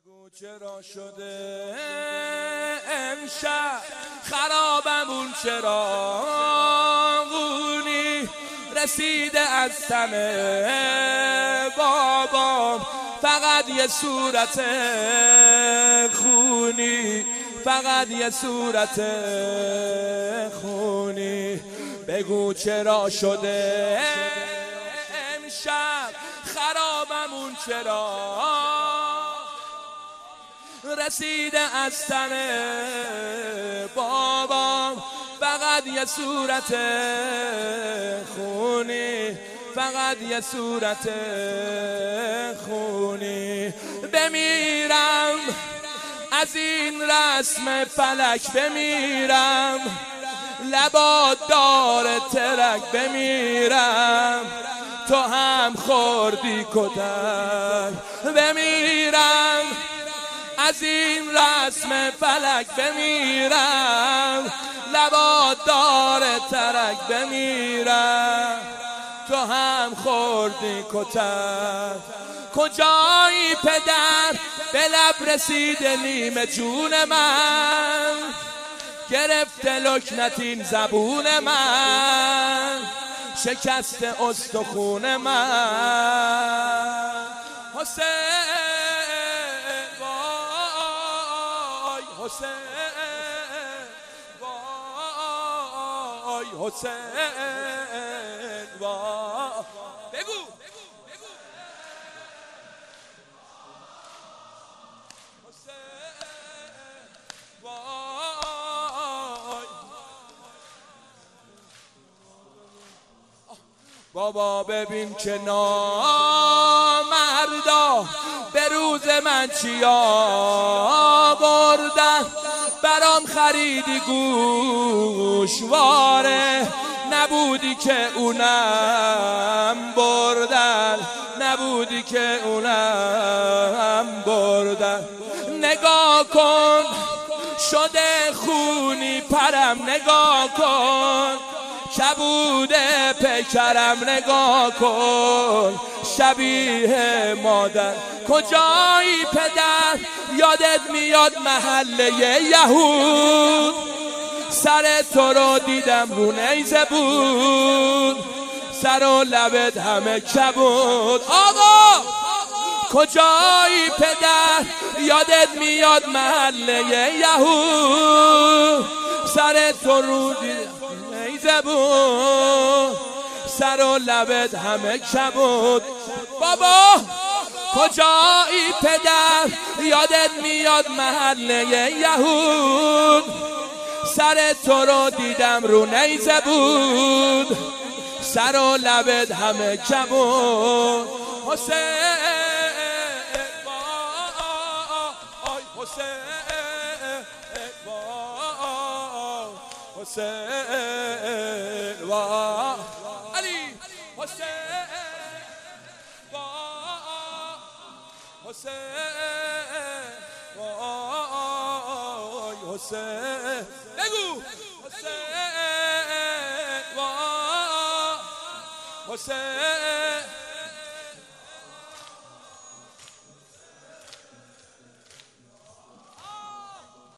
بگو چرا شده امشب خرابمون، چرا غونی رسیده از تن بابام، فقط یه صورت خونی، فقط یه صورت خونی. بگو چرا شده امشب خرابمون، چرا رسیده از تن بابام، فقط یه صورت خونی، فقط یه صورت خونی. بمیرم از این رسم فلک، بمیرم لبات داره ترک، بمیرم تو هم خوردی کتک، بمیرم از این رسم فلک، بمیرم لبات داره ترک، بمیرم تو هم خوردی کتک. کجایی پدر به لب رسیده نیمه جون من، گرفته لکنت این زبون من، شکست استخون من. حسین وای، حسین وای، حسین وای. بگو بابا ببین که نامردا به روز من چی آوردن، برام خریدی گوشواره، نبودی که اونم بردن، نبودی که اونم بردن. نگاه کن شده خونی پرم، نگاه کن کبود پیکرم، نگاه کن شبیه مادر. کجایی پدر یادت میاد محله یهود، سر تو رو دیدم رو نیزه بود، سر و لبت همه کبود. آقا کجایی پدر یادت میاد محله یهود، سر تو رو دیدم نیزه بود، سر و لبت همه کبود. بابا کجایی پدر یادت میاد محله یهود، سر تو رو دیدم رو نیزه بود، سر و لبت همه کبود. حسین وای، حسین وای، حسین وای، علی حسین وای، حسین وای، حسین. بگو حسین وای، حسین